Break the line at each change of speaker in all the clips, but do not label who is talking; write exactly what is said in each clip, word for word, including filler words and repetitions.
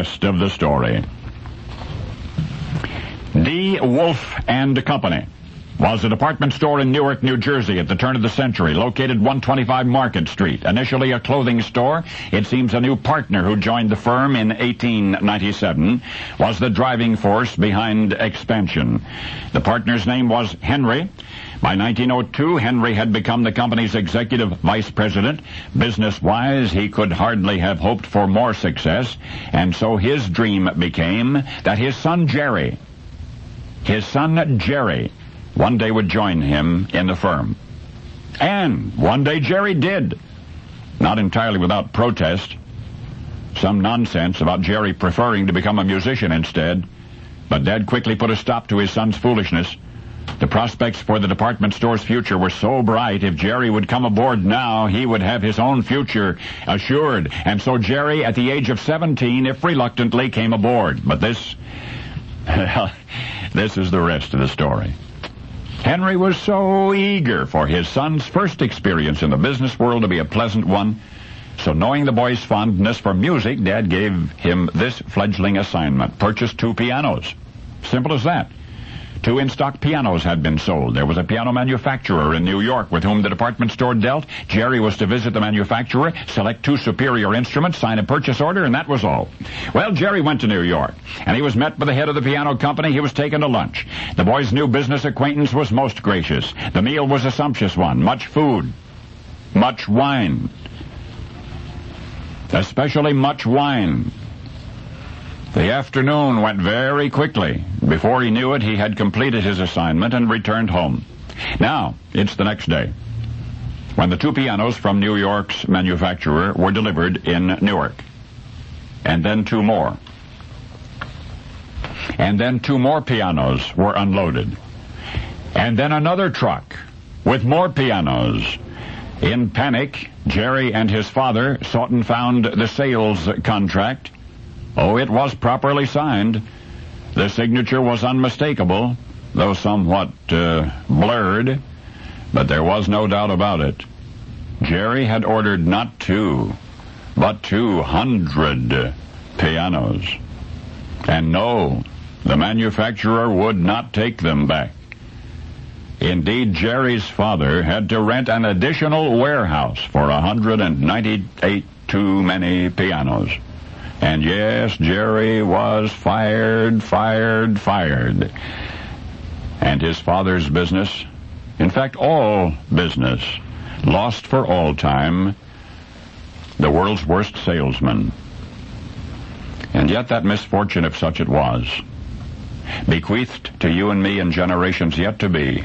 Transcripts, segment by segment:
rest of the story. D. Wolf and Company was a department store in Newark, New Jersey at the turn of the century, located one twenty-five Market Street. Initially a clothing store, it seems a new partner who joined the firm in eighteen ninety-seven was the driving force behind expansion. The partner's name was Henry. By nineteen oh two, Henry had become the company's executive vice president. Business-wise, he could hardly have hoped for more success, and so his dream became that his son Jerry, his son Jerry, one day would join him in the firm. And one day Jerry did. Not entirely without protest. Some nonsense about Jerry preferring to become a musician instead. But Dad quickly put a stop to his son's foolishness. The prospects for the department store's future were so bright. If Jerry would come aboard now, he would have his own future assured. And so Jerry, at the age of seventeen, if reluctantly, came aboard. But this... this is the rest of the story. Henry was so eager for his son's first experience in the business world to be a pleasant one. So knowing the boy's fondness for music, Dad gave him this fledgling assignment. Purchase two pianos. Simple as that. Two in-stock pianos had been sold. There was a piano manufacturer in New York with whom the department store dealt. Jerry was to visit the manufacturer, select two superior instruments, sign a purchase order, and that was all. Well, Jerry went to New York, and he was met by the head of the piano company. He was taken to lunch. The boy's new business acquaintance was most gracious. The meal was a sumptuous one. Much food. Much wine. Especially much wine. The afternoon went very quickly. Before he knew it, he had completed his assignment and returned home. Now, it's the next day, when the two pianos from New York's manufacturer were delivered in Newark. And then two more. And then two more pianos were unloaded. And then another truck with more pianos. In panic, Jerry and his father sought and found the sales contract. Oh, it was properly signed. The signature was unmistakable, though somewhat uh, blurred, but there was no doubt about it. Jerry had ordered not two, but two hundred pianos. And no, the manufacturer would not take them back. Indeed, Jerry's father had to rent an additional warehouse for one hundred ninety-eight too many pianos. And yes, Jerry was fired, fired, fired. And his father's business, in fact all business, lost for all time, the world's worst salesman. And yet that misfortune, if such it was, bequeathed to you and me in generations yet to be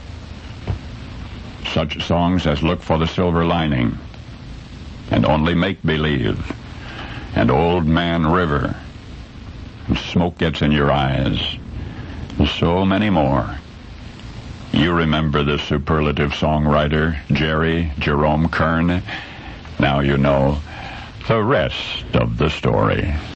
such songs as Look for the Silver Lining, and Only Make Believe, and Old Man River, and Smoke Gets in Your Eyes, and so many more. You remember the superlative songwriter, Jerry Jerome Kern. Now you know the rest of the story.